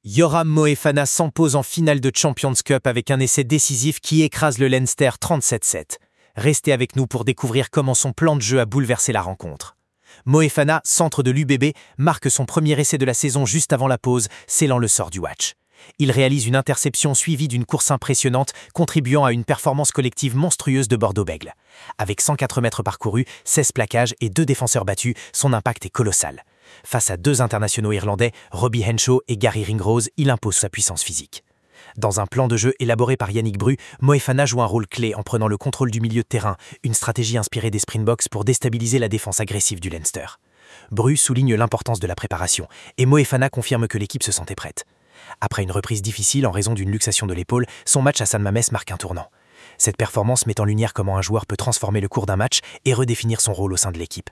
Yoram Moefana s'impose en finale de Champions Cup avec un essai décisif qui écrase le Leinster 37-7. Restez avec nous pour découvrir comment son plan de jeu a bouleversé la rencontre. Moefana, centre de l'UBB, marque son premier essai de la saison juste avant la pause, scellant le sort du match. Il réalise une interception suivie d'une course impressionnante, contribuant à une performance collective monstrueuse de Bordeaux-Bègles. Avec 104 mètres parcourus, 16 plaquages et 2 défenseurs battus, son impact est colossal. Face à 2 internationaux irlandais, Robbie Henshaw et Gary Ringrose, il impose sa puissance physique. Dans un plan de jeu élaboré par Yannick Bru, Moefana joue un rôle clé en prenant le contrôle du milieu de terrain, une stratégie inspirée des Springboks pour déstabiliser la défense agressive du Leinster. Bru souligne l'importance de la préparation, et Moefana confirme que l'équipe se sentait prête. Après une reprise difficile en raison d'une luxation de l'épaule, son match à San Mamés marque un tournant. Cette performance met en lumière comment un joueur peut transformer le cours d'un match et redéfinir son rôle au sein de l'équipe.